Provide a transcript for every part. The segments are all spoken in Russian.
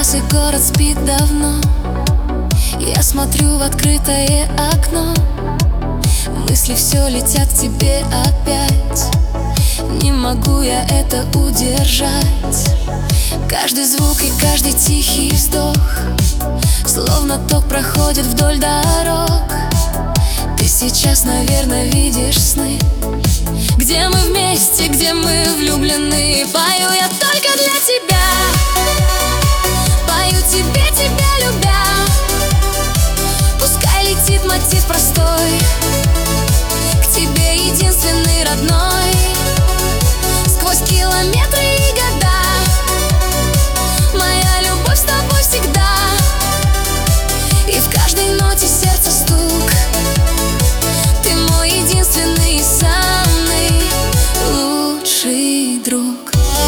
час и город спит давно. Я смотрю в открытое окно. Мысли все летят к тебе опять. Не могу я это удержать. Каждый звук и каждый тихий вздох словно ток проходит вдоль дорог. Ты сейчас, наверное, видишь сны, где мы вместе, где мы влюблены. Пою я только для тебя, пою тебе, тебя любя. Пускай летит мотив простой, к тебе единственный родной. Сквозь километры и года моя любовь с тобой всегда. И в каждой ноте сердца стук. Ты мой единственный и самый лучший друг.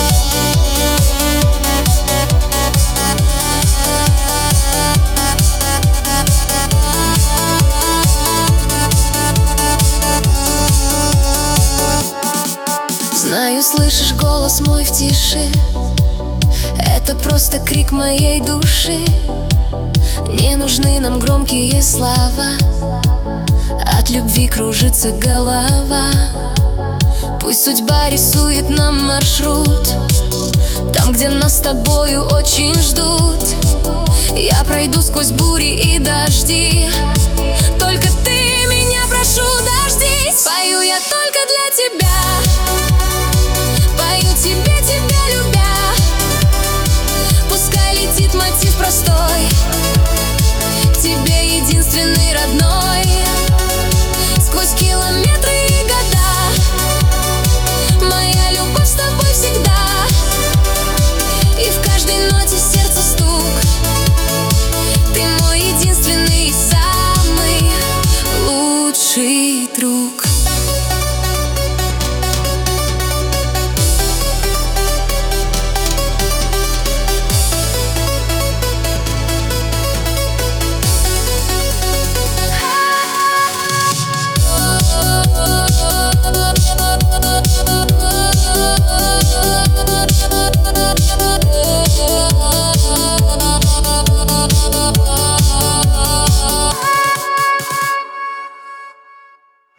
Знаю, слышишь голос мой в тиши. Это просто крик моей души. Не нужны нам громкие слова. От любви кружится голова. Пусть судьба рисует нам маршрут там, где нас с тобою очень ждут. Я пройду сквозь бури и дожди. Только ты меня, прошу, дождись. Пою я только для тебя.